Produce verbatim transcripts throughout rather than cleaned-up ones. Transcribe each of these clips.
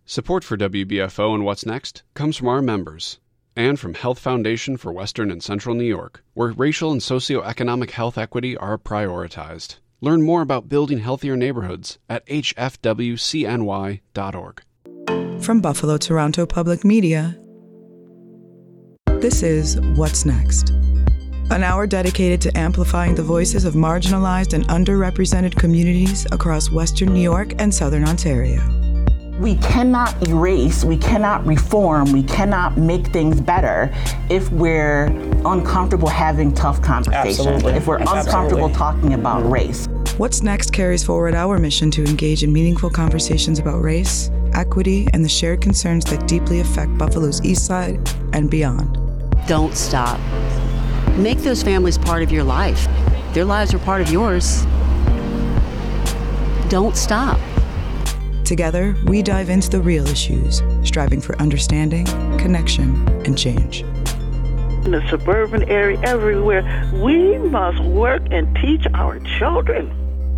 Support for W B F O and What's Next comes from our members and from Health Foundation for Western and Central New York, where racial and socioeconomic health equity are prioritized. Learn more about building healthier neighborhoods at h f w c n y dot org. From Buffalo Toronto Public Media, this is What's Next, an hour dedicated to amplifying the voices of marginalized and underrepresented communities across Western New York and Southern Ontario. We cannot erase, we cannot reform, we cannot make things better if we're uncomfortable having tough conversations, Absolutely. if we're Absolutely. uncomfortable talking about race. What's Next carries forward our mission to engage in meaningful conversations about race, equity, and the shared concerns that deeply affect Buffalo's East Side and beyond. Don't stop. Make those families part of your life. Their lives are part of yours. Don't stop. Together, we dive into the real issues, striving for understanding, connection, and change. In the suburban area, everywhere, we must work and teach our children.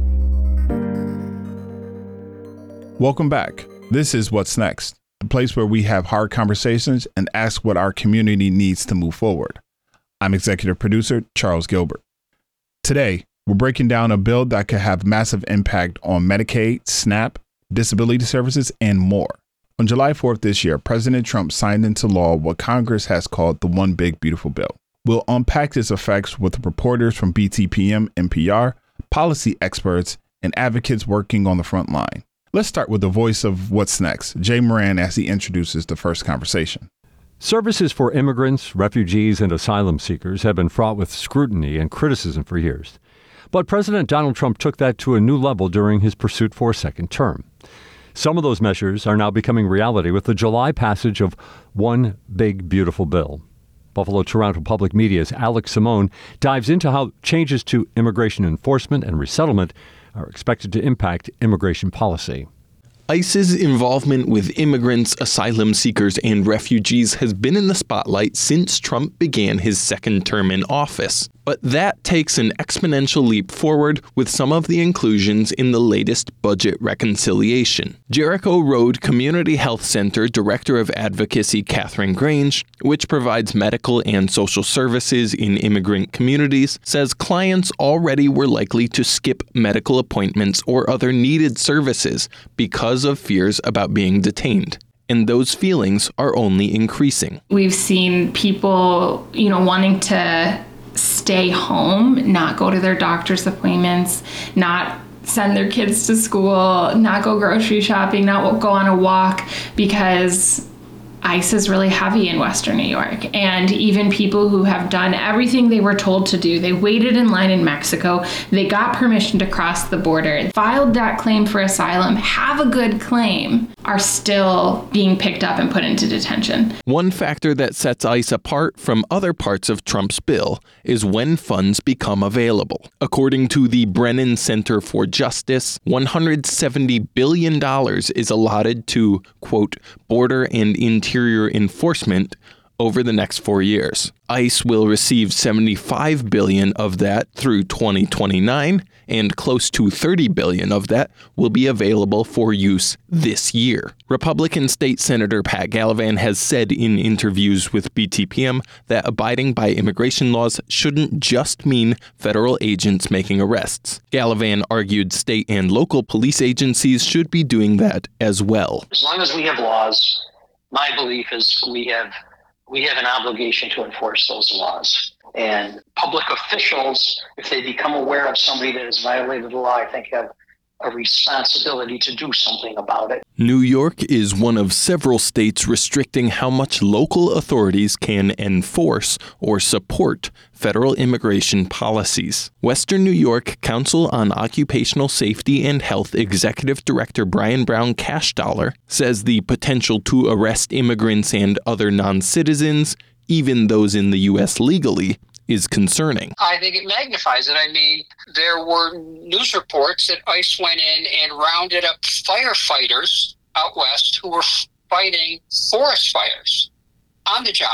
Welcome back. This is What's Next, the place where we have hard conversations and ask what our community needs to move forward. I'm executive producer Charles Gilbert. Today, we're breaking down a bill that could have massive impact on Medicaid, SNAP, disability services, and more. On July fourth this year, President Trump signed into law what Congress has called the One Big Beautiful Bill. We'll unpack its effects with reporters from B T P M, N P R, policy experts, and advocates working on the front line. Let's start with the voice of What's Next, Jay Moran, as he introduces the first conversation. Services for immigrants, refugees, and asylum seekers have been fraught with scrutiny and criticism for years. But President Donald Trump took that to a new level during his pursuit for a second term. Some of those measures are now becoming reality with the July passage of One Big Beautiful Bill. Buffalo Toronto Public Media's Alex Simone dives into how changes to immigration enforcement and resettlement are expected to impact immigration policy. ICE's involvement with immigrants, asylum seekers, and refugees has been in the spotlight since Trump began his second term in office. But that takes an exponential leap forward with some of the inclusions in the latest budget reconciliation. Jericho Road Community Health Center Director of Advocacy Catherine Grange, which provides medical and social services in immigrant communities, says clients already were likely to skip medical appointments or other needed services because of fears about being detained. And those feelings are only increasing. We've seen people, you know, wanting to stay home, not go to their doctor's appointments, not send their kids to school, not go grocery shopping, not go on a walk because ICE is really heavy in Western New York. And even people who have done everything they were told to do, they waited in line in Mexico, they got permission to cross the border, filed that claim for asylum, have a good claim, are still being picked up and put into detention. One factor that sets ICE apart from other parts of Trump's bill is when funds become available. According to the Brennan Center for Justice, one hundred seventy billion dollars is allotted to, quote, border and interior enforcement over the next four years. ICE will receive seventy-five billion dollars of that through twenty twenty-nine, and close to thirty billion dollars of that will be available for use this year. Republican State Senator Pat Gallivan has said in interviews with B T P M that abiding by immigration laws shouldn't just mean federal agents making arrests. Gallivan argued state and local police agencies should be doing that as well. As long as we have laws, my belief is we have we have an obligation to enforce those laws. And public officials, if they become aware of somebody that has violated the law, I think have a responsibility to do something about it. New York is one of several states restricting how much local authorities can enforce or support federal immigration policies. Western New York Council on Occupational Safety and Health Executive Director Brian Brown Cashdollar says the potential to arrest immigrants and other non-citizens, even those in the U S legally, is concerning. I think it magnifies it. I mean, there were news reports that ICE went in and rounded up firefighters out west who were fighting forest fires on the job.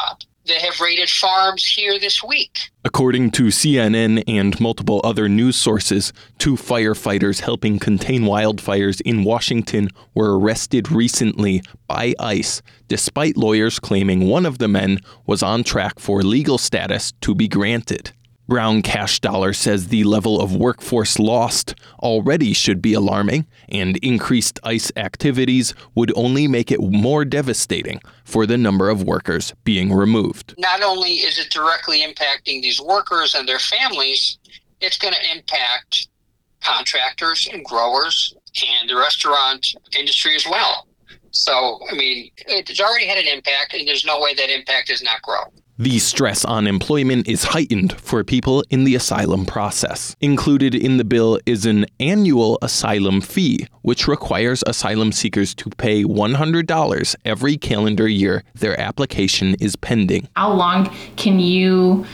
They have raided farms here this week. According to C N N and multiple other news sources, two firefighters helping contain wildfires in Washington were arrested recently by ICE, despite lawyers claiming one of the men was on track for legal status to be granted. Brown Cash Dollar says the level of workforce lost already should be alarming, and increased ICE activities would only make it more devastating for the number of workers being removed. Not only is it directly impacting these workers and their families, it's going to impact contractors and growers and the restaurant industry as well. So, I mean, it's already had an impact, and there's no way that impact does not grow. The stress on employment is heightened for people in the asylum process. Included in the bill is an annual asylum fee, which requires asylum seekers to pay one hundred dollars every calendar year their application is pending. How long can you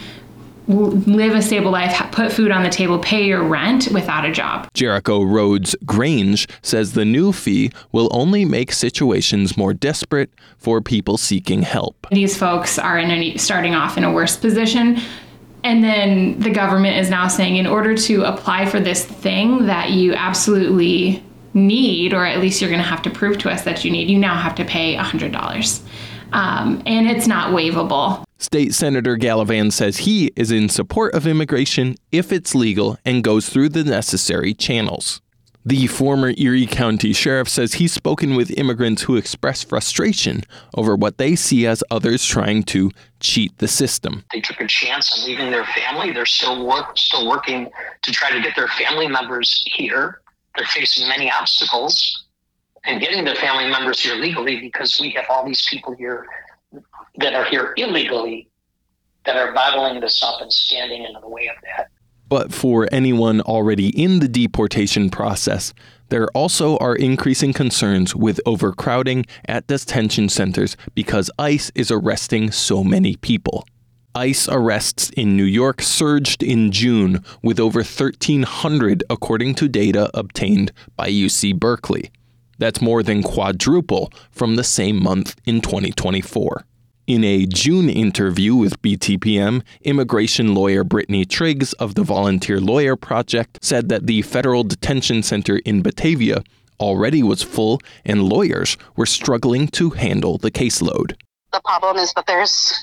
live a stable life, put food on the table, pay your rent without a job? Jericho Roads Grange says the new fee will only make situations more desperate for people seeking help. These folks are in a, starting off in a worse position. And then the government is now saying, in order to apply for this thing that you absolutely need, or at least you're going to have to prove to us that you need, you now have to pay one hundred dollars. Um, and it's not waivable. State Senator Gallivan says he is in support of immigration if it's legal and goes through the necessary channels. The former Erie County Sheriff says he's spoken with immigrants who express frustration over what they see as others trying to cheat the system. They took a chance on leaving their family. They're still work, still working to try to get their family members here. They're facing many obstacles in getting their family members here legally, because we have all these people here that are here illegally that are bottling this up and standing in the way of that. But for anyone already in the deportation process, there also are increasing concerns with overcrowding at detention centers because ICE is arresting so many people. ICE arrests in New York surged in June with over thirteen hundred, according to data obtained by U C Berkeley. That's more than quadruple from the same month in twenty twenty-four. In a June interview with B T P M, immigration lawyer Brittany Triggs of the Volunteer Lawyer Project said that the federal detention center in Batavia already was full and lawyers were struggling to handle the caseload. The problem is that there's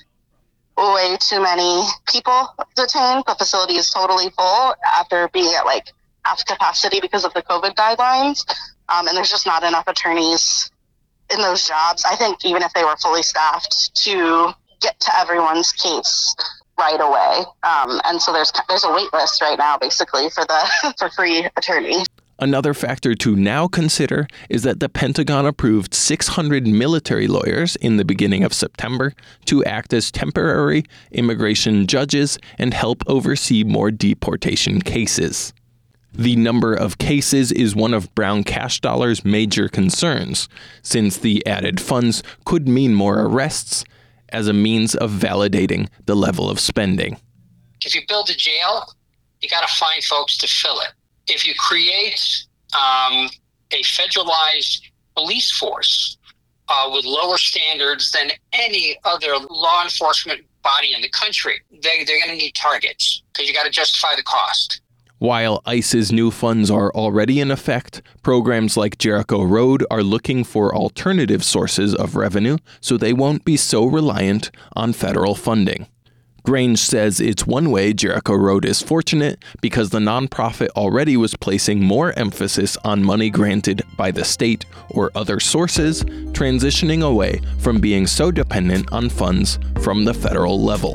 way too many people detained. The facility is totally full after being at like half capacity because of the COVID guidelines. Um, and there's just not enough attorneys in those jobs. I think even if they were fully staffed, to get to everyone's case right away. Um, and so there's there's a wait list right now, basically, for the for free attorney. Another factor to now consider is that the Pentagon approved six hundred military lawyers in the beginning of September to act as temporary immigration judges and help oversee more deportation cases. The number of cases is one of Brown Cash Dollar's major concerns, since the added funds could mean more arrests as a means of validating the level of spending. If you build a jail, you got to find folks to fill it. If you create um, a federalized police force uh, with lower standards than any other law enforcement body in the country, they, they're going to need targets because you got to justify the cost. While ICE's new funds are already in effect, programs like Jericho Road are looking for alternative sources of revenue so they won't be so reliant on federal funding. Grange says it's one way Jericho Road is fortunate because the nonprofit already was placing more emphasis on money granted by the state or other sources, transitioning away from being so dependent on funds from the federal level.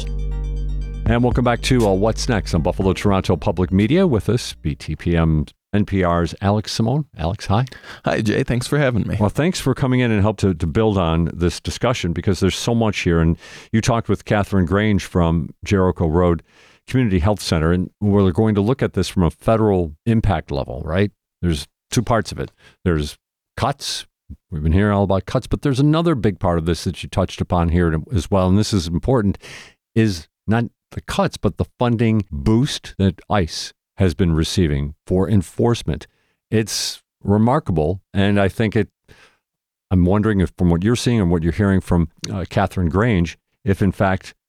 And welcome back to uh, What's Next on Buffalo Toronto Public Media. With us, B T P M N P R's Alex Simone. Alex, hi. Hi, Jay. Thanks for having me. Well, thanks for coming in and help to, to build on this discussion because there's so much here. And you talked with Catherine Grange from Jericho Road Community Health Center, and we're going to look at this from a federal impact level, right? There's two parts of it. There's cuts. We've been hearing all about cuts, but there's another big part of this that you touched upon here as well, and this is important, is not the cuts, but the funding boost that ICE has been receiving for enforcement. It's remarkable, and I think it, I'm wondering if from what you're seeing and what you're hearing from uh, Catherine Grange, if in fact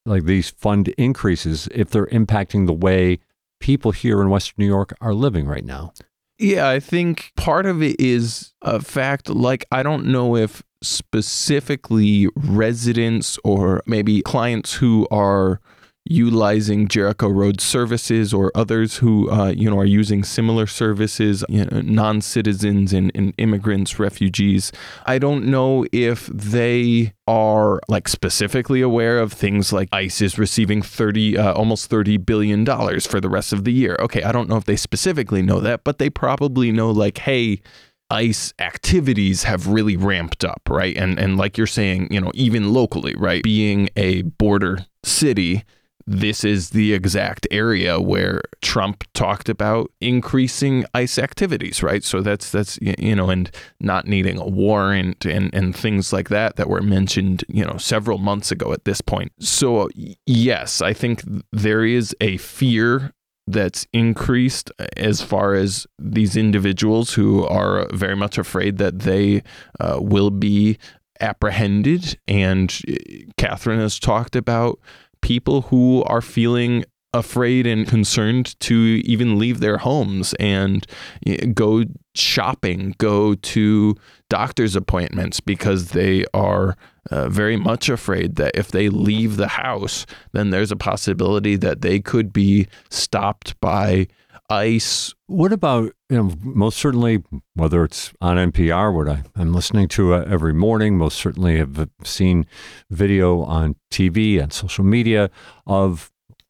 like these fund increases, if they're impacting the way people here in Western New York are living right now? Yeah, I think part of it is a fact, like, I don't know if specifically residents or maybe clients who are utilizing Jericho Road services or others who, uh, you know, are using similar services, you know, non-citizens and, and immigrants, refugees. I don't know if they are like specifically aware of things like ICE is receiving thirty, uh, almost thirty billion dollars for the rest of the year. Okay, I don't know if they specifically know that, but they probably know like, hey, ICE activities have really ramped up, right? And and like you're saying, you know, even locally, right? Being a border city, this is the exact area where Trump talked about increasing ICE activities, right? So that's, that's you know, and not needing a warrant and, and things like that that were mentioned, you know, several months ago at this point. So yes, I think there is a fear that's increased as far as these individuals who are very much afraid that they uh, will be apprehended. And Catherine has talked about people who are feeling afraid and concerned to even leave their homes and go shopping, go to doctor's appointments because they are uh, very much afraid that if they leave the house, then there's a possibility that they could be stopped by ICE. What about, you know, most certainly, whether it's on N P R, what I, I'm listening to uh, every morning, most certainly have seen video on T V and social media of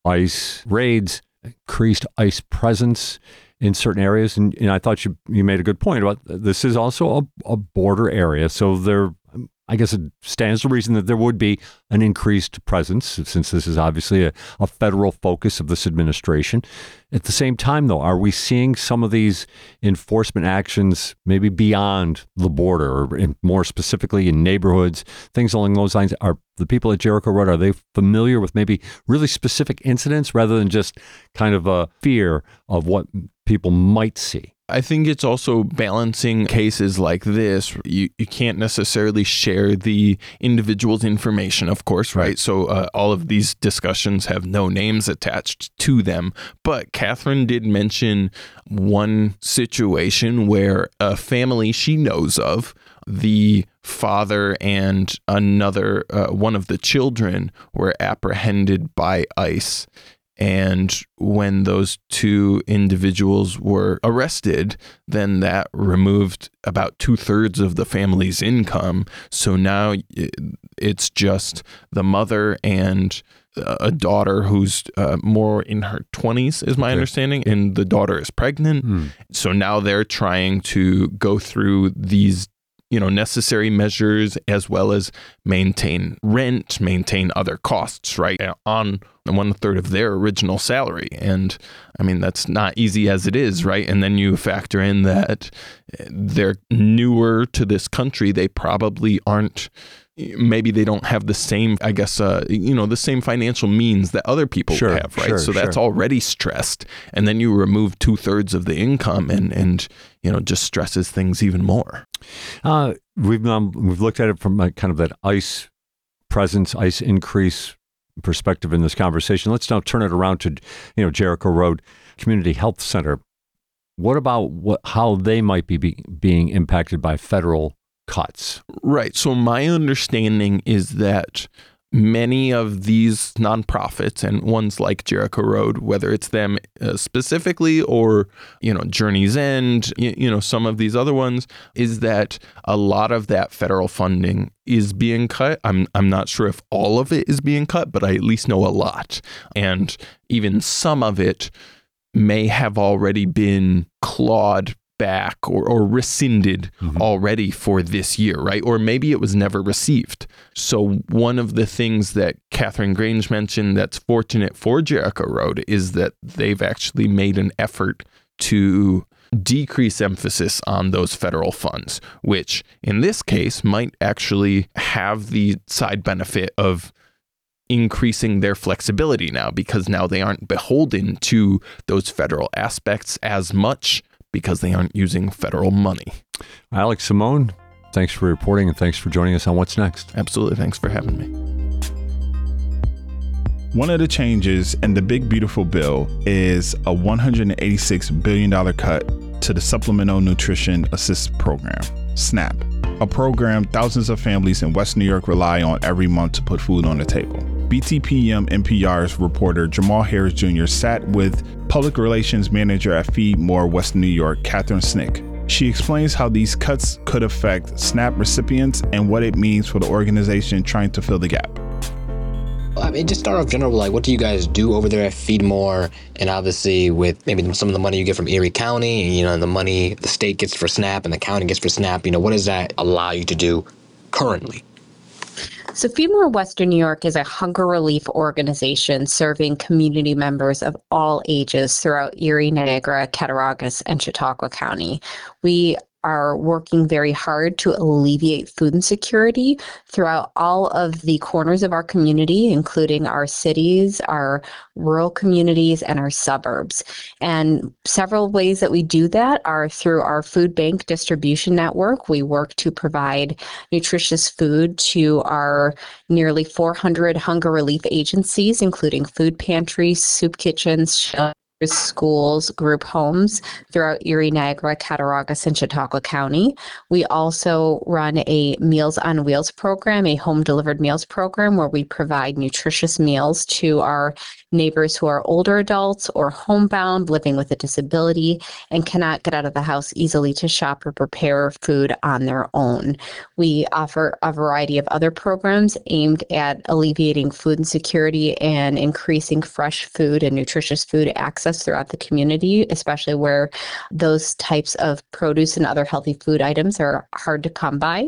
ICE raids, increased ICE presence in certain areas. And, and I thought you you made a good point about this is also a, a border area. So there, I guess it stands to reason that there would be an increased presence, since this is obviously a, a federal focus of this administration. At the same time, though, are we seeing some of these enforcement actions maybe beyond the border, or in, more specifically in neighborhoods, things along those lines? Are the people at Jericho Road, are they familiar with maybe really specific incidents rather than just kind of a fear of what people might see? I think it's also balancing cases like this. You you can't necessarily share the individual's information, of course, right? So uh, all of these discussions have no names attached to them. But Catherine did mention one situation where a family she knows of, the father and another, uh, one of the children were apprehended by ICE. And when those two individuals were arrested, then that removed about two thirds of the family's income. So now it's just the mother and a daughter who's uh, more in her twenties, is my okay. understanding, and the daughter is pregnant. Hmm. So now they're trying to go through these, you know, necessary measures as well as maintain rent, maintain other costs, right, on one third of their original salary. And I mean, that's not easy as it is, right? And then you factor in that they're newer to this country. They probably aren't, maybe they don't have the same, I guess, uh, you know, the same financial means that other people sure, have, right? Sure, so that's sure. already stressed. And then you remove two thirds of the income and, and, you know, just stresses things even more. Uh, we've um, we've looked at it from a, kind of that ICE presence, ICE increase perspective in this conversation. Let's now turn it around to, you know, Jericho Road Community Health Center. What about what how they might be, be being impacted by federal cuts? Right. So my understanding is that many of these nonprofits and ones like Jericho Road, whether it's them uh, specifically or, you know, Journey's End, you, you know, some of these other ones, is that a lot of that federal funding is being cut. I'm I'm not sure if all of it is being cut, but I at least know a lot. And even some of it may have already been clawed back or, or rescinded mm-hmm. already for this year, right? Or maybe it was never received. So one of the things that Catherine Grange mentioned that's fortunate for Jericho Road is that they've actually made an effort to decrease emphasis on those federal funds, which in this case might actually have the side benefit of increasing their flexibility now, because now they aren't beholden to those federal aspects as much, because they aren't using federal money. Alex Simone, thanks for reporting and thanks for joining us on What's Next. Absolutely. Thanks for having me. One of the changes in the Big Beautiful Bill is a one hundred eighty-six billion dollars cut to the Supplemental Nutrition Assistance Program, SNAP, a program thousands of families in West New York rely on every month to put food on the table. B T P M N P R's reporter Jamal Harris Junior sat with Public Relations Manager at Feed More West New York, Catherine Snick. She explains how these cuts could affect SNAP recipients and what it means for the organization trying to fill the gap. I mean, just start off general, like, what do you guys do over there at Feed More? And obviously with maybe some of the money you get from Erie County, and, you know, the money the state gets for SNAP and the county gets for SNAP, you know, what does that allow you to do currently? So Feed More Western New York is a hunger relief organization serving community members of all ages throughout Erie, Niagara, Cattaraugus, and Chautauqua County. We are working very hard to alleviate food insecurity throughout all of the corners of our community, including our cities, our rural communities, and our suburbs. And several ways that we do that are through our food bank distribution network. We work to provide nutritious food to our nearly four hundred hunger relief agencies, including food pantries, soup kitchens, shelters, schools, group homes throughout Erie, Niagara, Cattaraugus, and Chautauqua County. We also run a Meals on Wheels program, a home delivered meals program where we provide nutritious meals to our neighbors who are older adults or homebound, living with a disability, and cannot get out of the house easily to shop or prepare food on their own. We offer a variety of other programs aimed at alleviating food insecurity and increasing fresh food and nutritious food access throughout the community, especially where those types of produce and other healthy food items are hard to come by.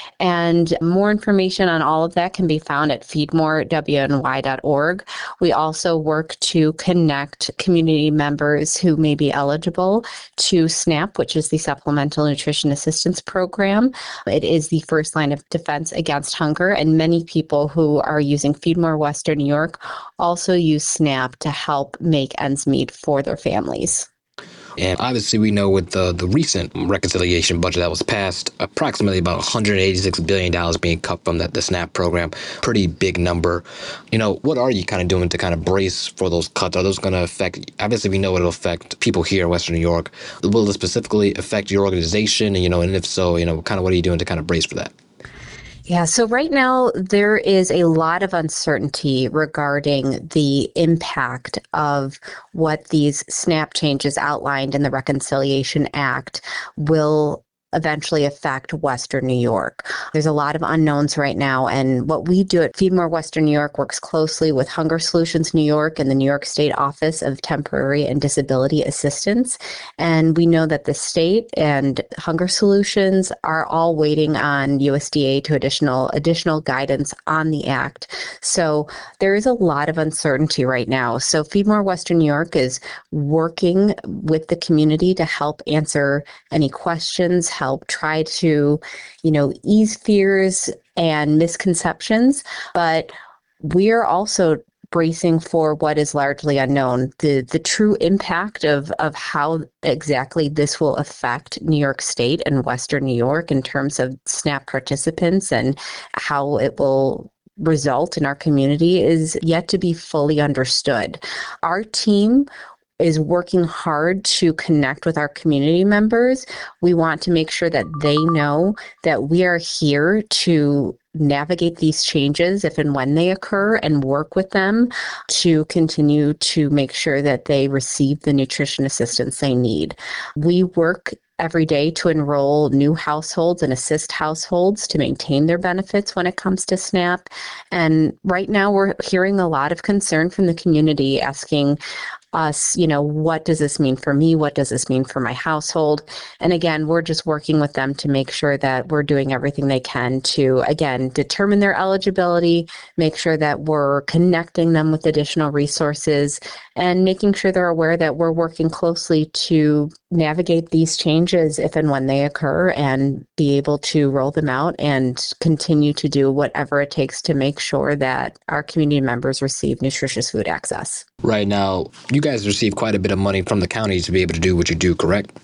And more information on all of that can be found at feed more w n y dot org. We also work to connect community members who may be eligible to SNAP, which is the Supplemental Nutrition Assistance Program. It is the first line of defense against hunger, and many people who are using Feed More Western New York also use SNAP to help make ends meet for their families. And obviously we know with the, the recent reconciliation budget that was passed, approximately about one hundred eighty-six billion dollars being cut from that the SNAP program, pretty big number. You know, what are you kind of doing to kind of brace for those cuts? Are those going to affect, obviously we know it'll affect people here in Western New York. Will it specifically affect your organization? And, you know, and if so, you know, kind of what are you doing to kind of brace for that? Yeah, so right now there is a lot of uncertainty regarding the impact of what these SNAP changes outlined in the Reconciliation Act will eventually affect Western New York. There's a lot of unknowns right now, and what we do at Feed More Western New York works closely with Hunger Solutions New York and the New York State Office of Temporary and Disability Assistance. And we know that the state and Hunger Solutions are all waiting on U S D A to additional additional guidance on the act. So there is a lot of uncertainty right now. So Feed More Western New York is working with the community to help answer any questions, help try to, you know, ease fears and misconceptions, but we're also bracing for what is largely unknown, the the true impact of of how exactly this will affect New York State and Western New York in terms of SNAP participants and how it will result in our community is yet to be fully understood. Our team is working hard to connect with our community members. We want to make sure that they know that we are here to navigate these changes if and when they occur and work with them to continue to make sure that they receive the nutrition assistance they need. We work every day to enroll new households and assist households to maintain their benefits when it comes to SNAP. And right now we're hearing a lot of concern from the community asking us, you know, what does this mean for me? What does this mean for my household? And again, we're just working with them to make sure that we're doing everything they can to, again, determine their eligibility, make sure that we're connecting them with additional resources, and making sure they're aware that we're working closely to navigate these changes if and when they occur and be able to roll them out and continue to do whatever it takes to make sure that our community members receive nutritious food access. Right now, you guys receive quite a bit of money from the county to be able to do what you do, correct?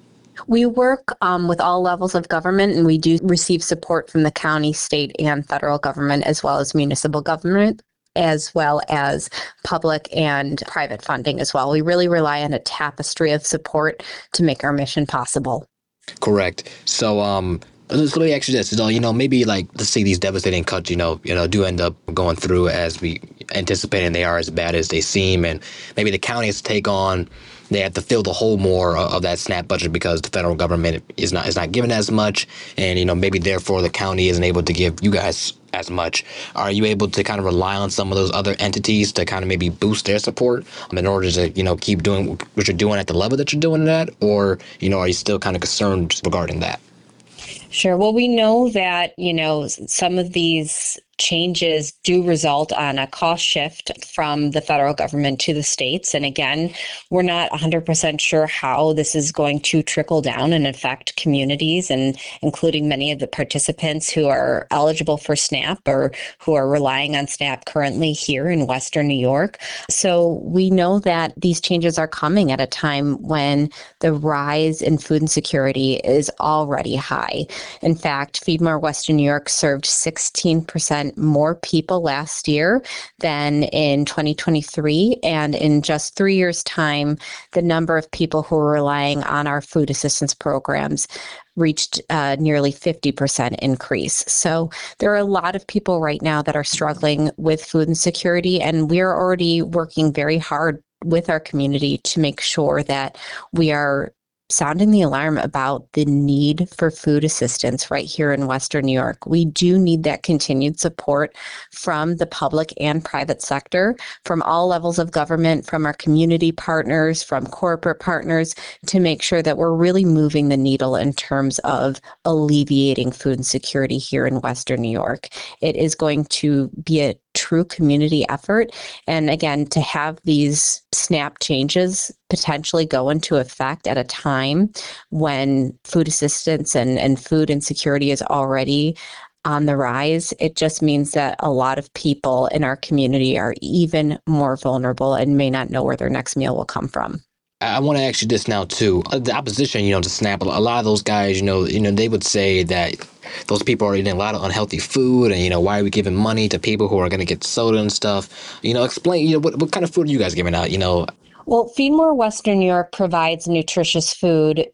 We work um, with all levels of government, and we do receive support from the county, state, and federal government, as well as municipal government. as well as public and private funding as well. We really rely on a tapestry of support to make our mission possible. Correct. So, um, so let me ask you this: you know, maybe like let's say these devastating cuts, you know, you know, do end up going through as we anticipate, and they are as bad as they seem, and maybe the county has to take on. They have to fill the hole more of that SNAP budget because the federal government is not is not giving as much, and you know maybe therefore the county isn't able to give you guys as much. Are you able to kind of rely on some of those other entities to kind of maybe boost their support um, in order to you know keep doing what you're doing at the level that you're doing it at, or you know are you still kind of concerned regarding that? Sure. Well, we know that, you know, some of these changes do result on a cost shift from the federal government to the states. And again, we're not one hundred percent sure how this is going to trickle down and affect communities, and including many of the participants who are eligible for SNAP or who are relying on SNAP currently here in Western New York. So we know that these changes are coming at a time when the rise in food insecurity is already high. In fact, Feed More Western New York served sixteen percent more people last year than in twenty twenty-three. And in just three years' time, the number of people who are relying on our food assistance programs reached uh, nearly fifty percent increase. So there are a lot of people right now that are struggling with food insecurity, and we're already working very hard with our community to make sure that we are sounding the alarm about the need for food assistance right here in Western New York. We do need that continued support from the public and private sector, from all levels of government, from our community partners, from corporate partners, to make sure that we're really moving the needle in terms of alleviating food insecurity here in Western New York. It is going to be a true community effort. And again, to have these SNAP changes potentially go into effect at a time when food assistance and, and food insecurity is already on the rise, it just means that a lot of people in our community are even more vulnerable and may not know where their next meal will come from. I want to ask you this now too. The opposition, you know, to SNAP, a lot of those guys, you know, you know, they would say that those people are eating a lot of unhealthy food, and you know, why are we giving money to people who are going to get soda and stuff? You know, explain. You know, what what kind of food are you guys giving out? You know. Well, Feed More Western New York provides nutritious food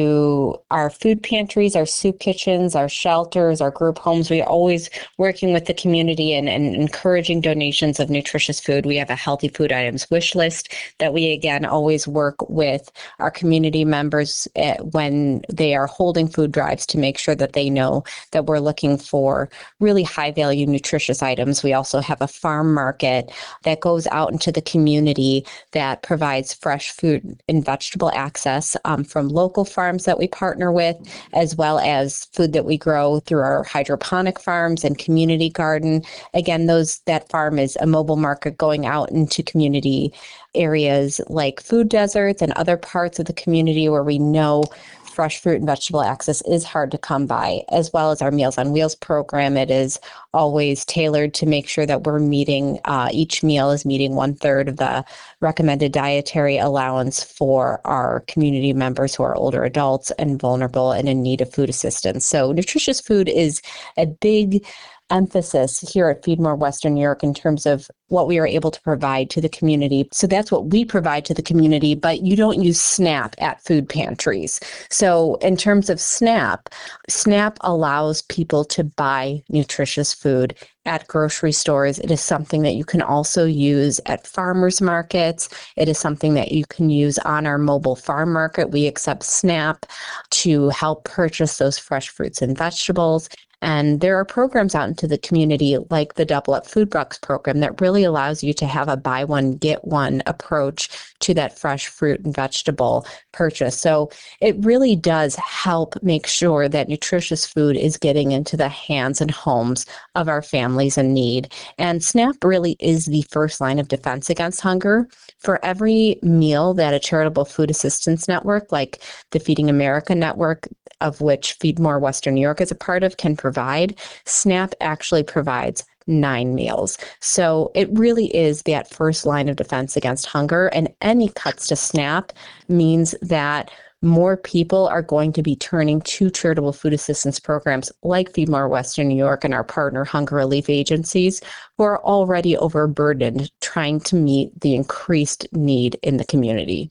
to our food pantries, our soup kitchens, our shelters, our group homes. We are always working with the community and, and encouraging donations of nutritious food. We have a healthy food items wish list that we, again, always work with our community members at, when they are holding food drives to make sure that they know that we're looking for really high value nutritious items. We also have a farm market that goes out into the community that provides provides fresh food and vegetable access um, from local farms that we partner with, as well as food that we grow through our hydroponic farms and community garden. Again, those that farm is a mobile market going out into community areas like food deserts and other parts of the community where we know fresh fruit and vegetable access is hard to come by, as well as our Meals on Wheels program. It is always tailored to make sure that we're meeting, uh, each meal is meeting one third of the recommended dietary allowance for our community members who are older adults and vulnerable and in need of food assistance. So nutritious food is a big emphasis here at Feed More Western New York in terms of what we are able to provide to the community. So that's what we provide to the community, but you don't use SNAP at food pantries. So in terms of SNAP, SNAP allows people to buy nutritious food at grocery stores. It is something that you can also use at farmers markets. It is something that you can use on our mobile farm market. We accept SNAP to help purchase those fresh fruits and vegetables. And there are programs out into the community like the Double Up Food Bucks program that really allows you to have a buy one, get one approach to that fresh fruit and vegetable purchase. So it really does help make sure that nutritious food is getting into the hands and homes of our families in need. And SNAP really is the first line of defense against hunger. For every meal that a charitable food assistance network like the Feeding America Network, of which Feed More Western New York is a part of, can provide, SNAP actually provides nine meals. So it really is that first line of defense against hunger, and any cuts to SNAP means that more people are going to be turning to charitable food assistance programs like Feed More Western New York and our partner hunger relief agencies, who are already overburdened trying to meet the increased need in the community.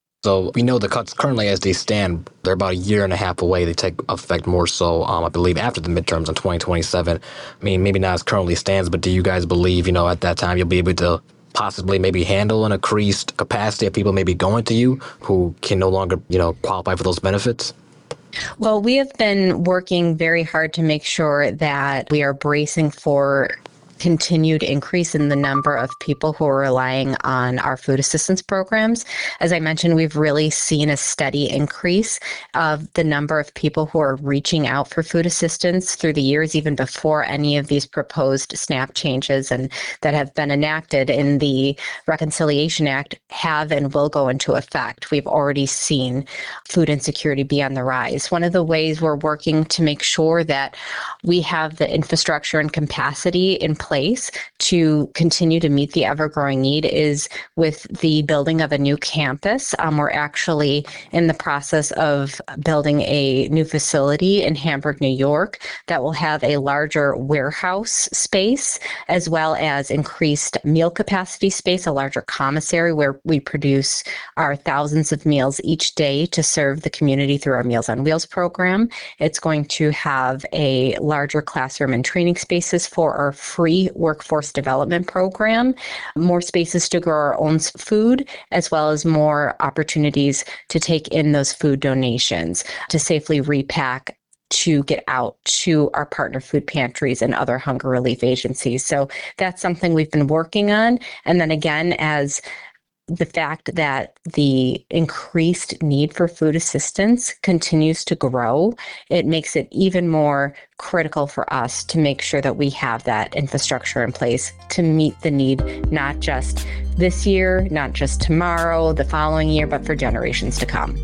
So we know the cuts currently as they stand, they're about a year and a half away. They take effect more so, um, I believe, after the midterms in twenty twenty-seven. I mean, maybe not as currently stands, but do you guys believe, you know, at that time you'll be able to possibly maybe handle an increased capacity of people maybe going to you who can no longer, you know, qualify for those benefits? Well, we have been working very hard to make sure that we are bracing for continued increase in the number of people who are relying on our food assistance programs. As I mentioned, we've really seen a steady increase of the number of people who are reaching out for food assistance through the years, even before any of these proposed SNAP changes and that have been enacted in the Reconciliation Act have and will go into effect. We've already seen food insecurity be on the rise. One of the ways we're working to make sure that we have the infrastructure and capacity in place place to continue to meet the ever-growing need is with the building of a new campus. Um, we're actually in the process of building a new facility in Hamburg, New York, that will have a larger warehouse space, as well as increased meal capacity space, a larger commissary where we produce our thousands of meals each day to serve the community through our Meals on Wheels program. It's going to have a larger classroom and training spaces for our free workforce development program, more spaces to grow our own food, as well as more opportunities to take in those food donations, to safely repack, to get out to our partner food pantries and other hunger relief agencies. So that's something we've been working on. And then again, as the fact that the increased need for food assistance continues to grow, it makes it even more critical for us to make sure that we have that infrastructure in place to meet the need, not just this year, not just tomorrow, the following year, but for generations to come.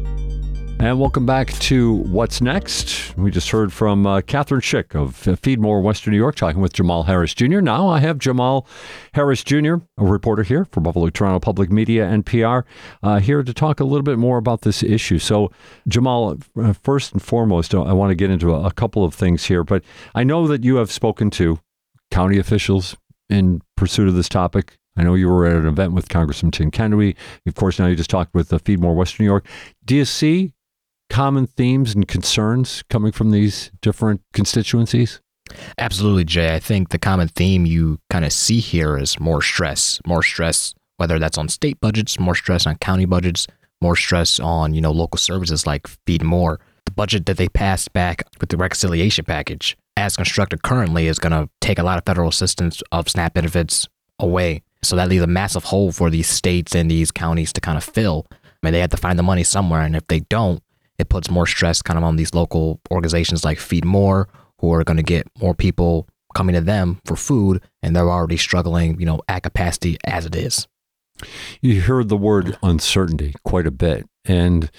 And welcome back to What's Next. We just heard from uh, Catherine Schick of Feed More Western New York, talking with Jamal Harris Junior Now I have Jamal Harris Junior, a reporter here for Buffalo Toronto Public Media and P R, uh, here to talk a little bit more about this issue. So, Jamal, uh, first and foremost, I want to get into a, a couple of things here, but I know that you have spoken to county officials in pursuit of this topic. I know you were at an event with Congressman Tim Kennedy. Of course, now you just talked with uh, Feed More Western New York. Do you see common themes and concerns coming from these different constituencies? Absolutely, Jay. I think the common theme you kind of see here is more stress, more stress, whether that's on state budgets, more stress on county budgets, more stress on, you know, local services like Feed More. The budget that they passed back with the reconciliation package, as constructed currently, is going to take a lot of federal assistance of SNAP benefits away. So that leaves a massive hole for these states and these counties to kind of fill. I mean, they have to find the money somewhere, and if they don't, it puts more stress kind of on these local organizations like Feed More, who are going to get more people coming to them for food, and they're already struggling, you know, at capacity as it is. You heard the word uncertainty quite a bit. And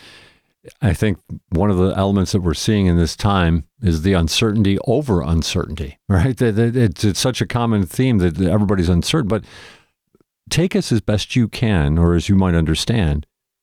I think one of the elements that we're seeing in this time is the uncertainty over uncertainty, right? It's, it's such a common theme that everybody's uncertain. But take us as best you can, or as you might understand,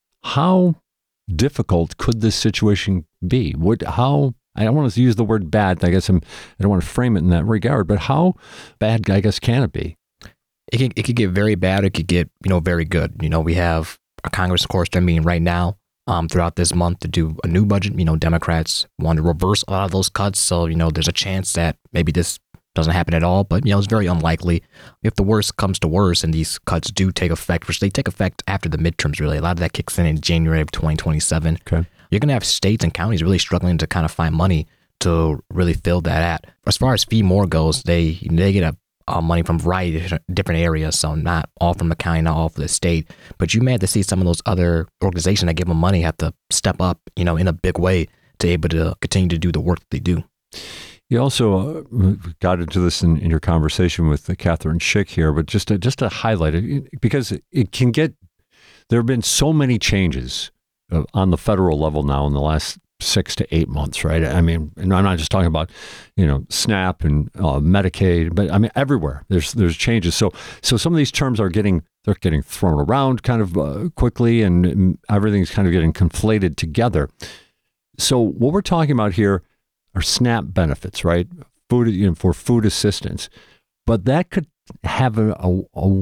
how difficult could this situation be? Would how I don't want to use the word bad. I guess I'm, I don't want to frame it in that regard. But how bad, I guess, can it be? It could, it could get very bad. It could get, you know, very good. You know, we have a Congress, of course, they're meeting right now um, throughout this month to do a new budget. You know, Democrats want to reverse a lot of those cuts. So, you know, there's a chance that maybe this doesn't happen at all, but, you know, it's very unlikely. If the worst comes to worst and these cuts do take effect, which they take effect after the midterms, really, a lot of that kicks in in January of twenty twenty-seven. Okay. You're going to have states and counties really struggling to kind of find money to really fill that at. As far as Feed More goes, they they get a, a money from a variety of different areas, so not all from the county, not all from the state. But you may have to see some of those other organizations that give them money have to step up, you know, in a big way to able to continue to do the work that they do. You also uh, got into this in, in your conversation with Catherine Schick here, but just to, just to highlight it, because it can get, there have been so many changes uh, on the federal level now in the last six to eight months, right? I mean, and I'm not just talking about, you know, SNAP and uh, Medicaid, but I mean, everywhere there's there's changes. So so some of these terms are getting they're getting thrown around kind of uh, quickly, and everything's kind of getting conflated together. So what we're talking about here are SNAP benefits, right? Food, you know, for food assistance. But that could have a, a, a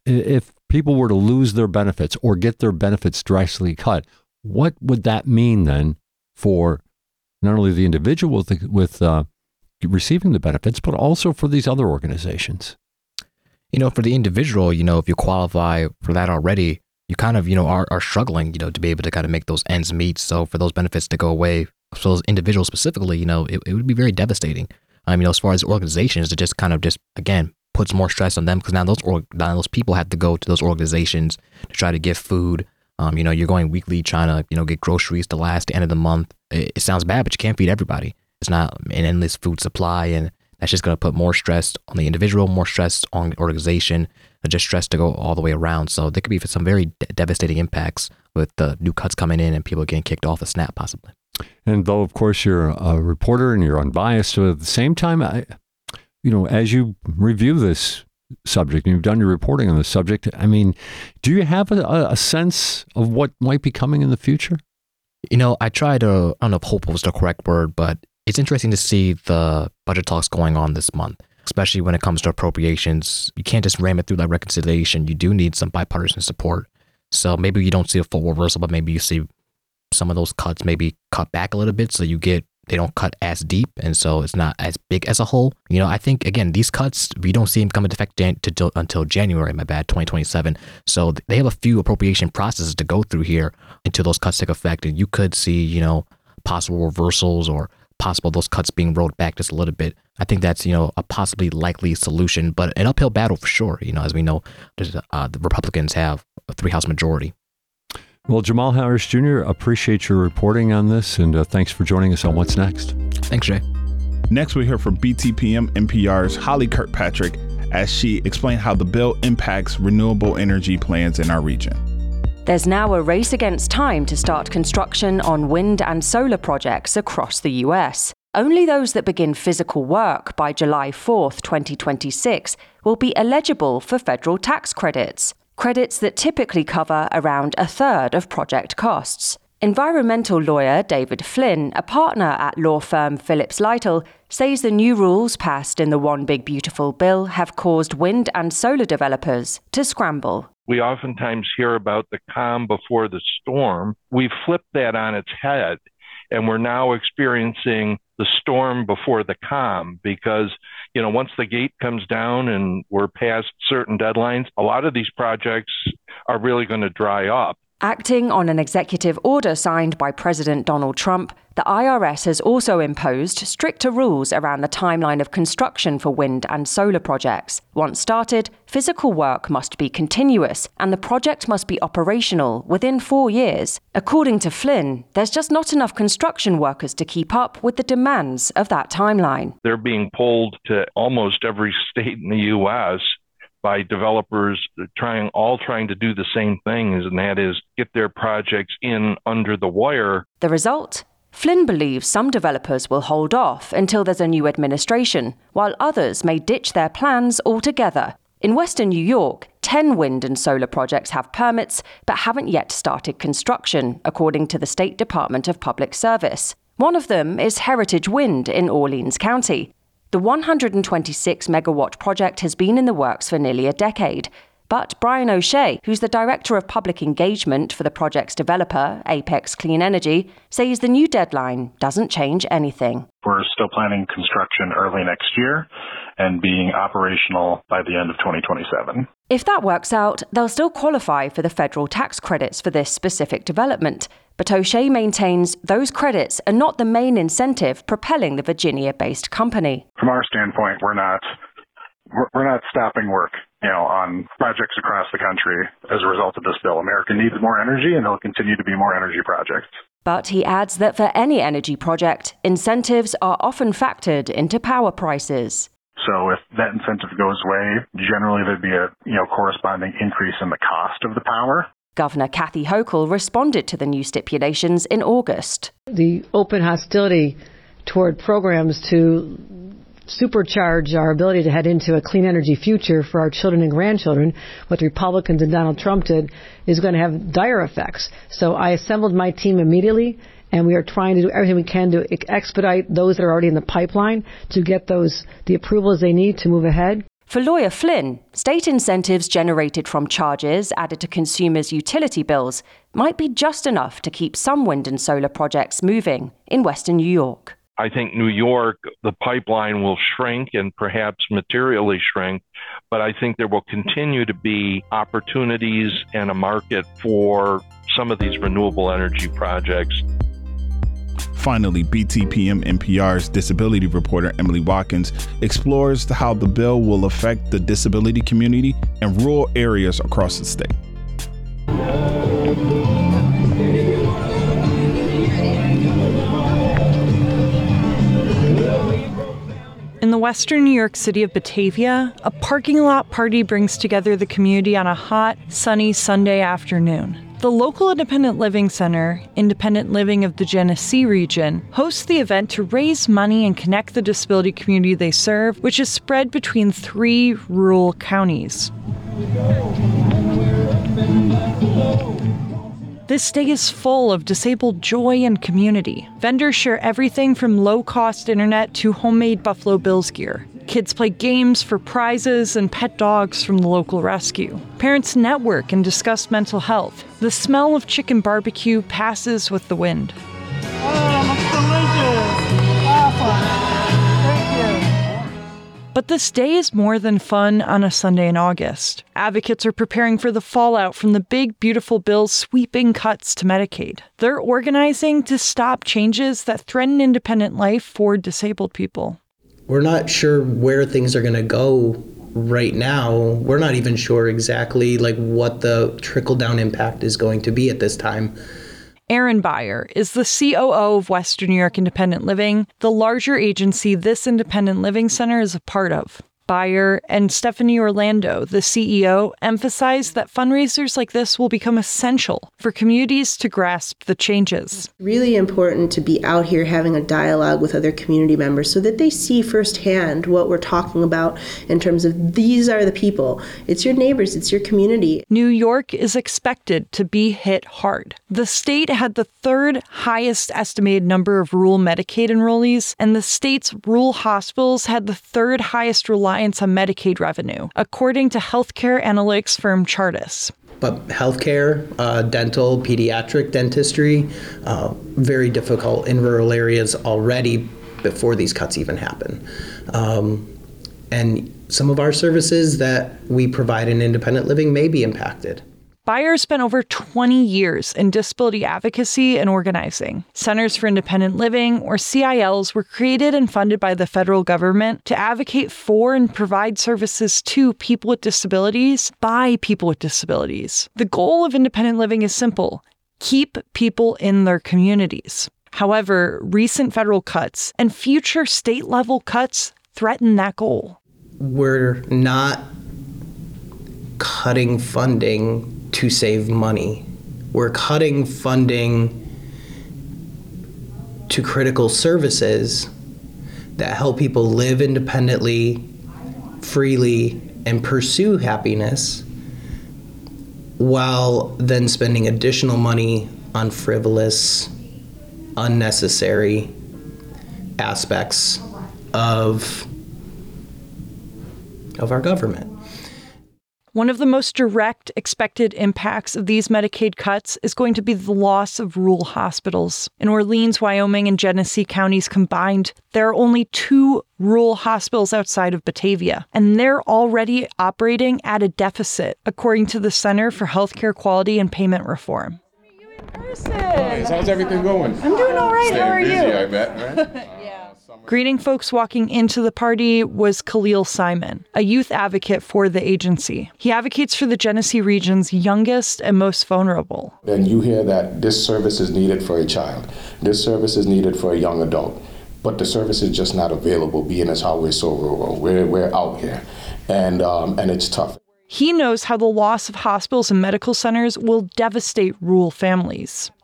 if people were to lose their benefits or get their benefits drastically cut, what would that mean then for not only the individual with, with uh, receiving the benefits, but also for these other organizations? You know, for the individual, you know, if you qualify for that already, you kind of, you know, are, are struggling, you know, to be able to kind of make those ends meet. So for those benefits to go away, for those individuals specifically, you know, it, it would be very devastating. I mean, you know, as far as organizations, it just kind of just, again, puts more stress on them because now those or, now those people have to go to those organizations to try to get food. Um, you know, you're going weekly trying to, you know, get groceries to last the end of the month. It, it sounds bad, but you can't feed everybody. It's not an endless food supply, and that's just going to put more stress on the individual, more stress on the organization, just stress to go all the way around. So there could be some very de- devastating impacts with the new cuts coming in and people getting kicked off of SNAP possibly. And though, of course, you're a reporter and you're unbiased, so at the same time, I, you know, as you review this subject and you've done your reporting on this subject, I mean, do you have a, a sense of what might be coming in the future? You know, I try to, I don't know if hope was the correct word, but it's interesting to see the budget talks going on this month, especially when it comes to appropriations. You can't just ram it through like reconciliation. You do need some bipartisan support. So maybe you don't see a full reversal, but maybe you see some of those cuts maybe cut back a little bit so you get, they don't cut as deep, and so it's not as big as a whole. You know, I think, again, these cuts, we don't see them come into effect jan- to, until January, my bad, twenty twenty-seven. So they have a few appropriation processes to go through here until those cuts take effect, and you could see, you know, possible reversals or possible those cuts being rolled back just a little bit. I think that's, you know, a possibly likely solution, but an uphill battle for sure. You know, as we know, uh, the Republicans have a three-house majority. Well, Jamal Harris Junior, appreciate your reporting on this, and uh, thanks for joining us on What's Next. Thanks, Jay. Next, we hear from B T P M N P R's Holly Kirkpatrick as she explained how the bill impacts renewable energy plans in our region. There's now a race against time to start construction on wind and solar projects across the U S. Only those that begin physical work by July fourth, twenty twenty-six will be eligible for federal tax credits. Credits that typically cover around a third of project costs. Environmental lawyer David Flynn, a partner at law firm Phillips Lytle, says the new rules passed in the One Big Beautiful Bill have caused wind and solar developers to scramble. We oftentimes hear about the calm before the storm. We've flipped that on its head, and we're now experiencing the storm before the calm because, you know, once the gate comes down and we're past certain deadlines, a lot of these projects are really going to dry up. Acting on an executive order signed by President Donald Trump, the I R S has also imposed stricter rules around the timeline of construction for wind and solar projects. Once started, physical work must be continuous, and the project must be operational within four years. According to Flynn, there's just not enough construction workers to keep up with the demands of that timeline. They're being pulled to almost every state in the U S by developers trying, all trying to do the same thing, and that is get their projects in under the wire. The result? Flynn believes some developers will hold off until there's a new administration, while others may ditch their plans altogether. In western New York, ten wind and solar projects have permits but haven't yet started construction, according to the State Department of Public Service. One of them is Heritage Wind in Orleans County. The one hundred twenty-six megawatt project has been in the works for nearly a decade. But Brian O'Shea, who's the Director of Public Engagement for the project's developer, Apex Clean Energy, says the new deadline doesn't change anything. We're still planning construction early next year and being operational by the end of twenty twenty-seven. If that works out, they'll still qualify for the federal tax credits for this specific development. But O'Shea maintains those credits are not the main incentive propelling the Virginia-based company. From our standpoint, we're not we're not stopping work, you know, on projects across the country as a result of this bill. America needs more energy, and there'll continue to be more energy projects. But he adds that for any energy project, incentives are often factored into power prices. So if that incentive goes away, generally there'd be a, you know, corresponding increase in the cost of the power. Governor Kathy Hochul responded to the new stipulations in August. The open hostility toward programs to supercharge our ability to head into a clean energy future for our children and grandchildren, what the Republicans and Donald Trump did is going to have dire effects. So I assembled my team immediately, and we are trying to do everything we can to expedite those that are already in the pipeline to get those the approvals they need to move ahead. For lawyer Flynn, state incentives generated from charges added to consumers' utility bills might be just enough to keep some wind and solar projects moving in Western New York. I think New York, the pipeline will shrink and perhaps materially shrink, but I think there will continue to be opportunities and a market for some of these renewable energy projects. Finally, B T P M N P R's disability reporter Emily Watkins explores how the bill will affect the disability community in rural areas across the state. In the western New York city of Batavia, a parking lot party brings together the community on a hot, sunny Sunday afternoon. The local Independent Living Center, Independent Living of the Genesee region, hosts the event to raise money and connect the disability community they serve, which is spread between three rural counties. This day is full of disabled joy and community. Vendors share everything from low-cost internet to homemade Buffalo Bills gear. Kids play games for prizes and pet dogs from the local rescue. Parents network and discuss mental health. The smell of chicken barbecue passes with the wind. But this day is more than fun on a Sunday in August. Advocates are preparing for the fallout from the big, beautiful bill's sweeping cuts to Medicaid. They're organizing to stop changes that threaten independent life for disabled people. We're not sure where things are going to go right now. We're not even sure exactly like what the trickle-down impact is going to be at this time. Aaron Beyer is the C O O of Western New York Independent Living, the larger agency this Independent Living Center is a part of. Beyer and Stephanie Orlando, the C E O, emphasized that fundraisers like this will become essential for communities to grasp the changes. Really important to be out here having a dialogue with other community members so that they see firsthand what we're talking about in terms of these are the people. It's your neighbors, it's your community. New York is expected to be hit hard. The state had the third highest estimated number of rural Medicaid enrollees, and the state's rural hospitals had the third highest reliance on Medicaid revenue, according to healthcare analytics firm Chartis. But healthcare, uh, dental, pediatric dentistry, uh, very difficult in rural areas already before these cuts even happen. Um, and some of our services that we provide in independent living may be impacted. Beyer spent over twenty years in disability advocacy and organizing. Centers for Independent Living, or C I Ls, were created and funded by the federal government to advocate for and provide services to people with disabilities by people with disabilities. The goal of independent living is simple: keep people in their communities. However, recent federal cuts and future state-level cuts threaten that goal. We're not cutting funding to save money. We're cutting funding to critical services that help people live independently, freely, and pursue happiness, while then spending additional money on frivolous, unnecessary aspects of, of our government. One of the most direct expected impacts of these Medicaid cuts is going to be the loss of rural hospitals. In Orleans, Wyoming, and Genesee counties combined, there are only two rural hospitals outside of Batavia, and they're already operating at a deficit, according to the Center for Healthcare Quality and Payment Reform. Nice. How's everything going? I'm doing all right. Staying How are busy, you? I bet, right? yeah. Greeting folks walking into the party was Khalil Simon, a youth advocate for the agency. He advocates for the Genesee region's youngest and most vulnerable. Then you hear that this service is needed for a child. This service is needed for a young adult. But the service is just not available, being as how we're so rural. We're, we're out here, and um, and it's tough. He knows how the loss of hospitals and medical centers will devastate rural families.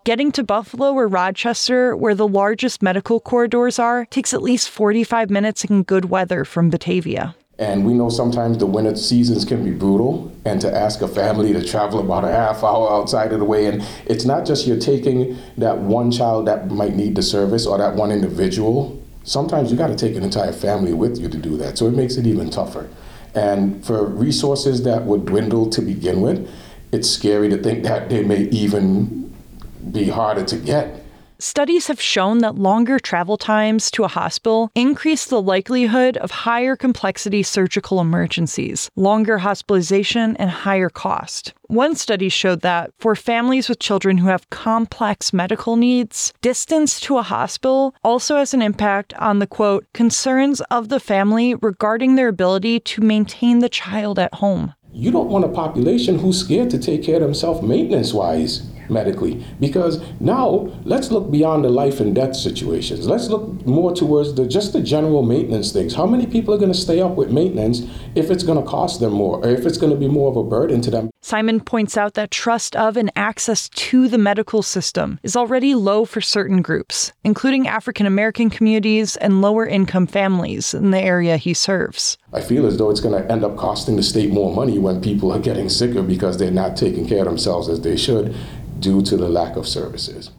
Getting to Buffalo or Rochester, where the largest medical corridors are, takes at least forty-five minutes in good weather from Batavia. And we know sometimes the winter seasons can be brutal, and to ask a family to travel about a half hour outside of the way, and it's not just you're taking that one child that might need the service or that one individual. Sometimes you got to take an entire family with you to do that, so it makes it even tougher. And for resources that would dwindle to begin with, it's scary to think that they may even be harder to get. Studies have shown that longer travel times to a hospital increase the likelihood of higher complexity surgical emergencies, longer hospitalization, and higher cost. One study showed that for families with children who have complex medical needs, distance to a hospital also has an impact on the, quote, concerns of the family regarding their ability to maintain the child at home. You don't want a population who's scared to take care of themselves maintenance-wise medically, because now let's look beyond the life and death situations. Let's look more towards the just the general maintenance things. How many people are going to stay up with maintenance if it's going to cost them more, or if it's going to be more of a burden to them? Simon points out that trust of and access to the medical system is already low for certain groups, including African American communities and lower income families in the area he serves. I feel as though it's going to end up costing the state more money when people are getting sicker because they're not taking care of themselves as they should due to the lack of services.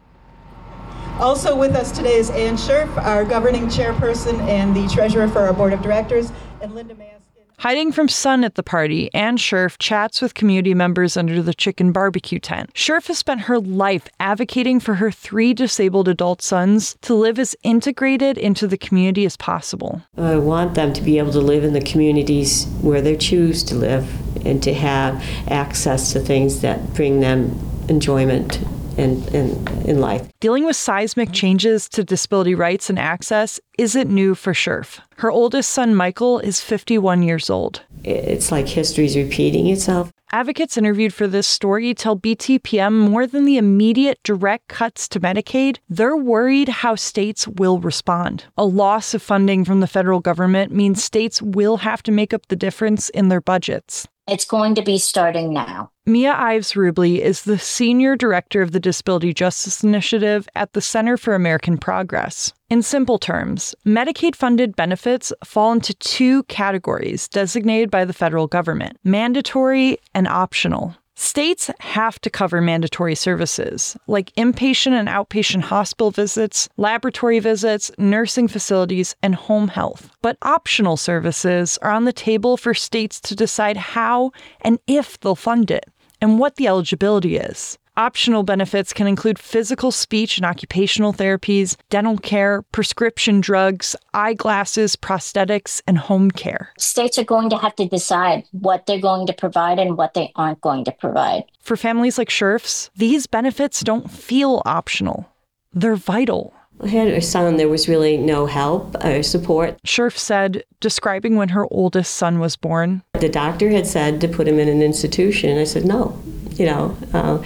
Also with us today is Ann Scherf, our governing chairperson and the treasurer for our board of directors, and Linda Maskin. Hiding from sun at the party, Ann Scherf chats with community members under the chicken barbecue tent. Scherf has spent her life advocating for her three disabled adult sons to live as integrated into the community as possible. I want them to be able to live in the communities where they choose to live and to have access to things that bring them enjoyment in, in, in life. Dealing with seismic changes to disability rights and access isn't new for Scherf. Her oldest son, Michael, is fifty-one years old. It's like history's repeating itself. Advocates interviewed for this story tell B T P M more than the immediate direct cuts to Medicaid, they're worried how states will respond. A loss of funding from the federal government means states will have to make up the difference in their budgets. It's going to be starting now. Mia Ives Rubley is the senior director of the Disability Justice Initiative at the Center for American Progress. In simple terms, Medicaid-funded benefits fall into two categories designated by the federal government: mandatory and optional. States have to cover mandatory services, like inpatient and outpatient hospital visits, laboratory visits, nursing facilities, and home health. But optional services are on the table for states to decide how and if they'll fund it, and what the eligibility is. Optional benefits can include physical, speech, and occupational therapies, dental care, prescription drugs, eyeglasses, prosthetics, and home care. States are going to have to decide what they're going to provide and what they aren't going to provide. For families like Scherf's, these benefits don't feel optional. They're vital. I had a son, there was really no help or support. Scherf said, describing when her oldest son was born. The doctor had said to put him in an institution. I said, no, you know. Uh,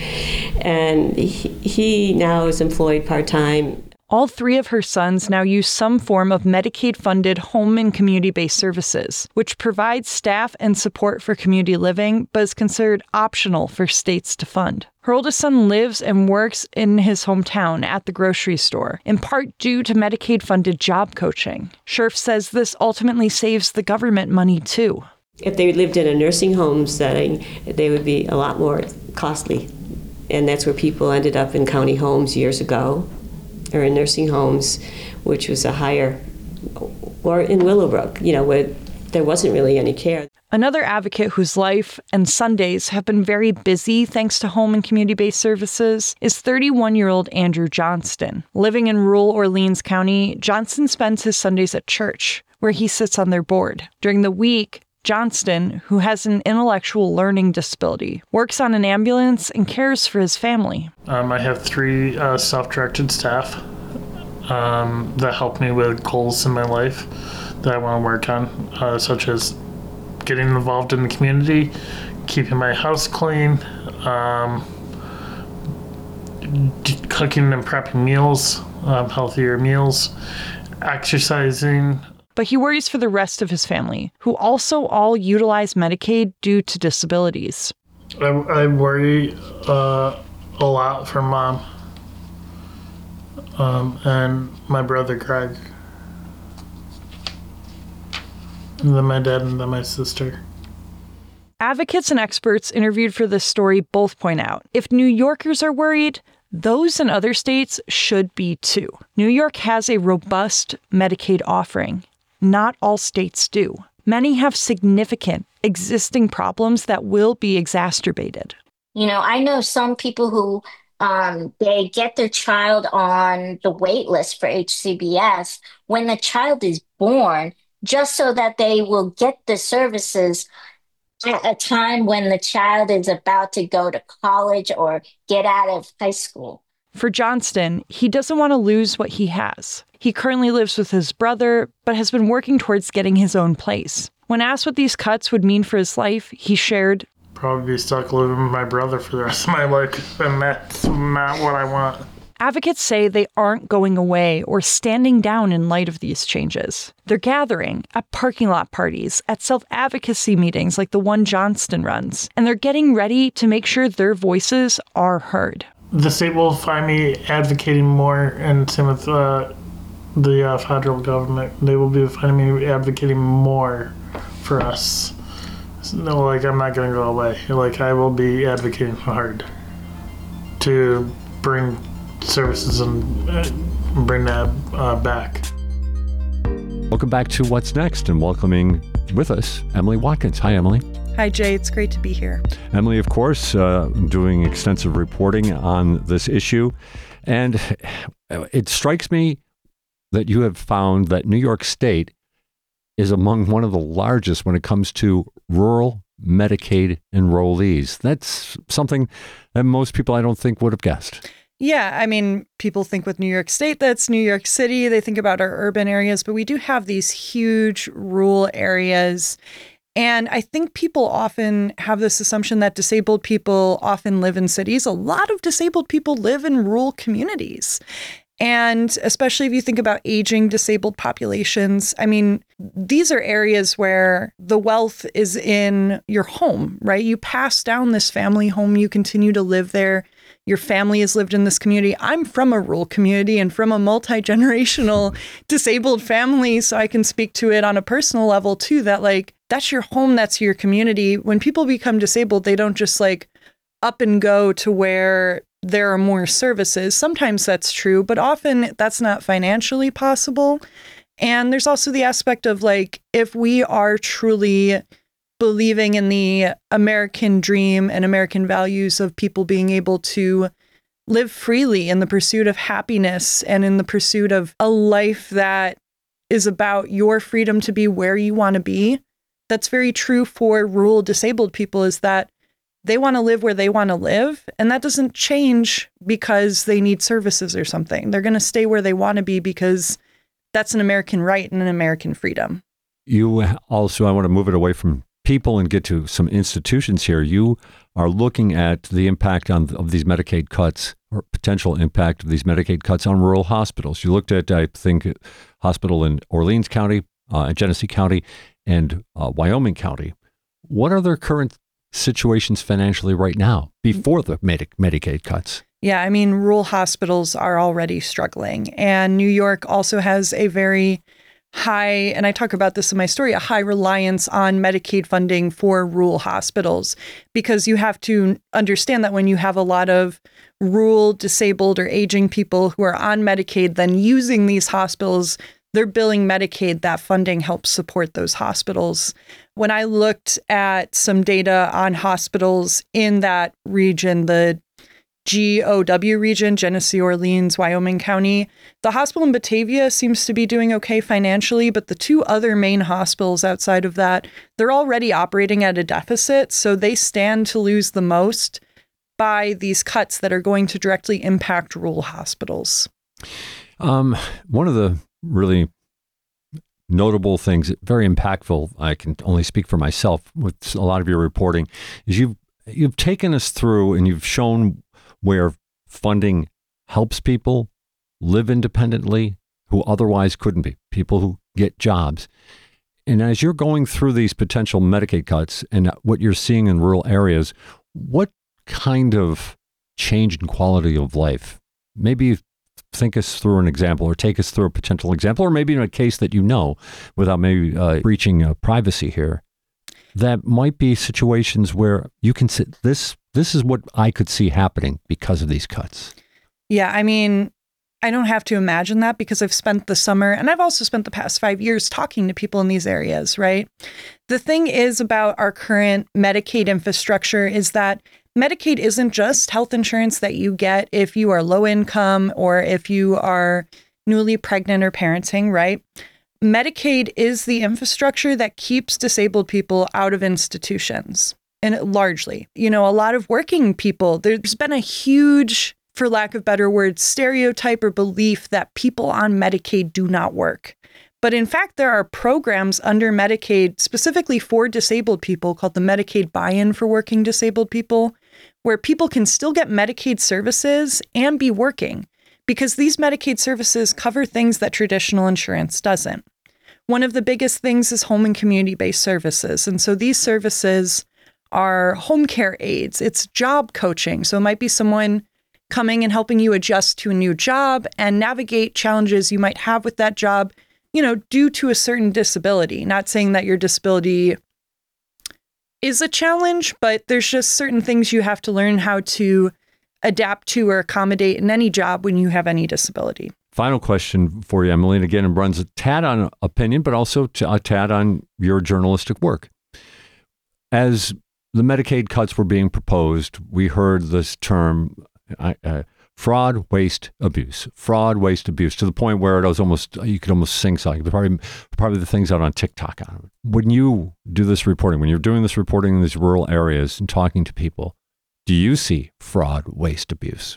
and he, he now is employed part-time. All three of her sons now use some form of Medicaid-funded home and community-based services, which provides staff and support for community living, but is considered optional for states to fund. Her oldest son lives and works in his hometown at the grocery store, in part due to Medicaid-funded job coaching. Scherf says this ultimately saves the government money, too. If they lived in a nursing home setting, they would be a lot more costly. And that's where people ended up in county homes years ago, or in nursing homes, which was a higher, or in Willowbrook, you know, where there wasn't really any care. Another advocate whose life and Sundays have been very busy thanks to home and community-based services is thirty-one-year-old Andrew Johnston. Living in rural Orleans County, Johnston spends his Sundays at church, where he sits on their board. During the week, Johnston, who has an intellectual learning disability, works on an ambulance and cares for his family. Um, I have three uh, self-directed staff um, that help me with goals in my life that I want to work on, uh, such as getting involved in the community, keeping my house clean, um, d- cooking and prepping meals, um, healthier meals, exercising. But he worries for the rest of his family, who also all utilize Medicaid due to disabilities. I, I worry uh, a lot for Mom. um, and my brother Craig. And then my dad and then my sister. Advocates and experts interviewed for this story both point out, if New Yorkers are worried, those in other states should be too. New York has a robust Medicaid offering. Not all states do. Many have significant existing problems that will be exacerbated. You know, I know some people who um, they get their child on the wait list for H C B S when the child is born, just so that they will get the services at a time when the child is about to go to college or get out of high school. For Johnston, he doesn't want to lose what he has. He currently lives with his brother, but has been working towards getting his own place. When asked what these cuts would mean for his life, he shared, Probably be stuck living with my brother for the rest of my life, and that's not what I want. Advocates say they aren't going away or standing down in light of these changes. They're gathering at parking lot parties, at self-advocacy meetings like the one Johnston runs, and they're getting ready to make sure their voices are heard. The state will find me advocating more, and same with uh, the uh, federal government. They will be finding me advocating more for us. No, like, I'm not going to go away. Like, I will be advocating hard to bring services and uh, bring that uh, back. Welcome back to What's Next, and welcoming with us Emily Watkins. Hi, Emily. Hi, Jay. It's great to be here. Emily, of course, uh, doing extensive reporting on this issue. And it strikes me that you have found that New York State is among one of the largest when it comes to rural Medicaid enrollees. That's something that most people, I don't think, would have guessed. Yeah, I mean, people think with New York State, that's New York City. They think about our urban areas, but we do have these huge rural areas. And I think people often have this assumption that disabled people often live in cities. A lot of disabled people live in rural communities. And especially if you think about aging disabled populations, I mean, these are areas where the wealth is in your home, right? You pass down this family home, you continue to live there. Your family has lived in this community. I'm from a rural community and from a multi-generational disabled family, so I can speak to it on a personal level too, that like, that's your home, that's your community. When people become disabled, they don't just like up and go to where there are more services. Sometimes that's true, but often that's not financially possible. And there's also the aspect of like, if we are truly believing in the American dream and American values of people being able to live freely in the pursuit of happiness and in the pursuit of a life that is about your freedom to be where you want to be, that's very true for rural disabled people, is that they want to live where they want to live. And that doesn't change because they need services or something. They're going to stay where they want to be because that's an American right and an American freedom. You also, I want to move it away from people and get to some institutions here. You are looking at the impact on of these Medicaid cuts, or potential impact of these Medicaid cuts on rural hospitals. You looked at, I think, a hospital in Orleans County, uh, Genesee County, and uh, Wyoming County. What are their current situations financially right now before the Medi- Medicaid cuts? Yeah, I mean, rural hospitals are already struggling. And New York also has a very high, and I talk about this in my story, a high reliance on Medicaid funding for rural hospitals, because you have to understand that when you have a lot of rural, disabled, or aging people who are on Medicaid, then using these hospitals, they're billing Medicaid. That funding helps support those hospitals. When I looked at some data on hospitals in that region, the G O W region, Genesee, Orleans, Wyoming County, the hospital in Batavia seems to be doing okay financially, but the two other main hospitals outside of that, they're already operating at a deficit, so they stand to lose the most by these cuts that are going to directly impact rural hospitals. Um, one of the really notable things, very impactful, I can only speak for myself with a lot of your reporting, is you've you've taken us through and you've shown where funding helps people live independently who otherwise couldn't be, people who get jobs. And as you're going through these potential Medicaid cuts and what you're seeing in rural areas, what kind of change in quality of life, maybe think us through an example or take us through a potential example, or maybe in a case that you know, without maybe uh, breaching uh, privacy here, that might be situations where you can sit, this, this is what I could see happening because of these cuts. Yeah, I mean, I don't have to imagine that because I've spent the summer and I've also spent the past five years talking to people in these areas, right? The thing is about our current Medicaid infrastructure is that Medicaid isn't just health insurance that you get if you are low income or if you are newly pregnant or parenting, right? Medicaid is the infrastructure that keeps disabled people out of institutions. And largely, you know, a lot of working people, there's been a huge, for lack of better words, stereotype or belief that people on Medicaid do not work. But in fact, there are programs under Medicaid specifically for disabled people called the Medicaid Buy-in for Working Disabled People, where people can still get Medicaid services and be working because these Medicaid services cover things that traditional insurance doesn't. One of the biggest things is home and community-based services. And so these services are home care aides, it's job coaching. So it might be someone coming and helping you adjust to a new job and navigate challenges you might have with that job, you know, due to a certain disability. Not saying that your disability is a challenge, but there's just certain things you have to learn how to adapt to or accommodate in any job when you have any disability. Final question for you, Emily, and again, it runs a tad on opinion, but also a tad on your journalistic work. As the Medicaid cuts were being proposed, we heard this term, uh, fraud, waste, abuse. Fraud, waste, abuse, to the point where it was almost, you could almost sing something. Probably, probably the things out on TikTok. When you do this reporting, when you're doing this reporting in these rural areas and talking to people, do you see fraud, waste, abuse?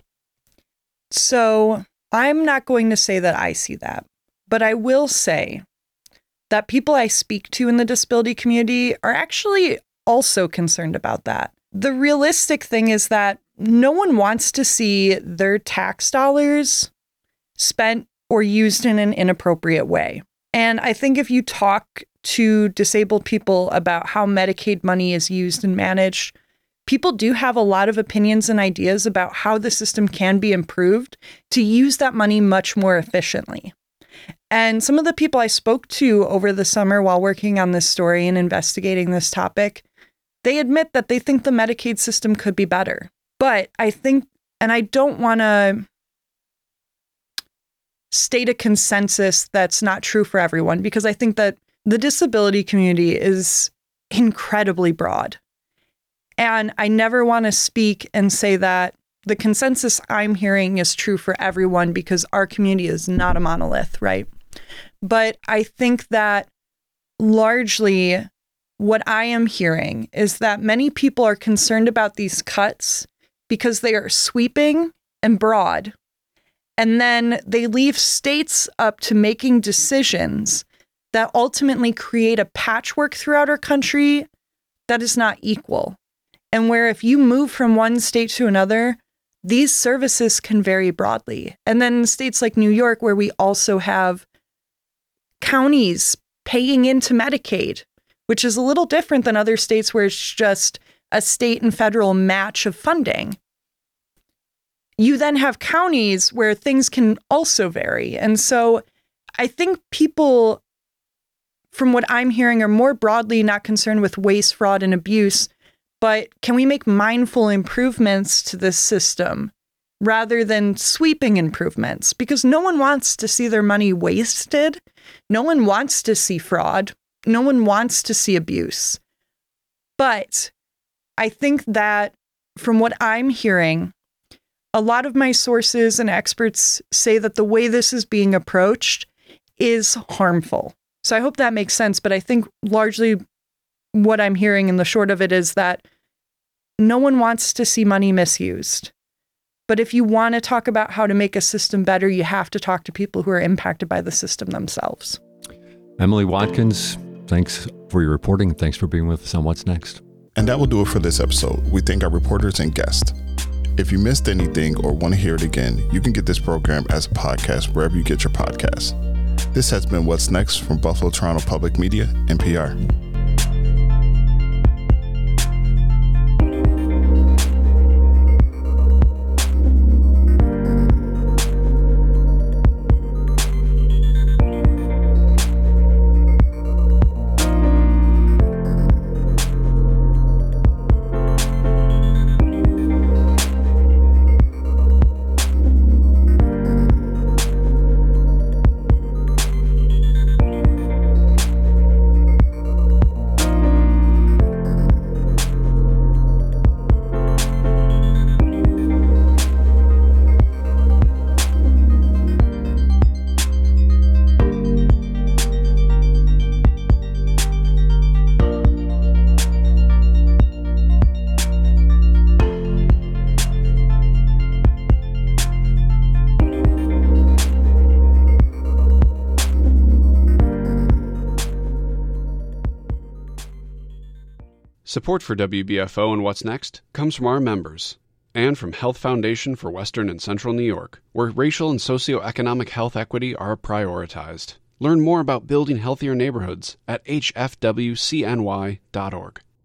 So I'm not going to say that I see that, but I will say that people I speak to in the disability community are actually also concerned about that. The realistic thing is that no one wants to see their tax dollars spent or used in an inappropriate way. And I think if you talk to disabled people about how Medicaid money is used and managed, people do have a lot of opinions and ideas about how the system can be improved to use that money much more efficiently. And some of the people I spoke to over the summer while working on this story and investigating this topic, they admit that they think the Medicaid system could be better. But I think, and I don't want to state a consensus that's not true for everyone, because I think that the disability community is incredibly broad. And I never want to speak and say that the consensus I'm hearing is true for everyone, because our community is not a monolith, right? But I think that largely what I am hearing is that many people are concerned about these cuts because they are sweeping and broad. And then they leave states up to making decisions that ultimately create a patchwork throughout our country that is not equal. And where if you move from one state to another, these services can vary broadly. And then in states like New York, where we also have counties paying into Medicaid, which is a little different than other states where it's just a state and federal match of funding. You then have counties where things can also vary. And so I think people, from what I'm hearing, are more broadly not concerned with waste, fraud, and abuse, but can we make mindful improvements to this system rather than sweeping improvements? Because no one wants to see their money wasted. No one wants to see fraud. No one wants to see abuse. But I think that from what I'm hearing, a lot of my sources and experts say that the way this is being approached is harmful. So I hope that makes sense. But I think largely what I'm hearing in the short of it is that no one wants to see money misused. But if you want to talk about how to make a system better, you have to talk to people who are impacted by the system themselves. Emily Watkins, thanks for your reporting. Thanks for being with us on What's Next. And that will do it for this episode. We thank our reporters and guests. If you missed anything or want to hear it again, you can get this program as a podcast wherever you get your podcasts. This has been What's Next from Buffalo Toronto Public Media, N P R. Support for W B F O and What's Next comes from our members and from Health Foundation for Western and Central New York, where racial and socioeconomic health equity are prioritized. Learn more about building healthier neighborhoods at h f w c n y dot org.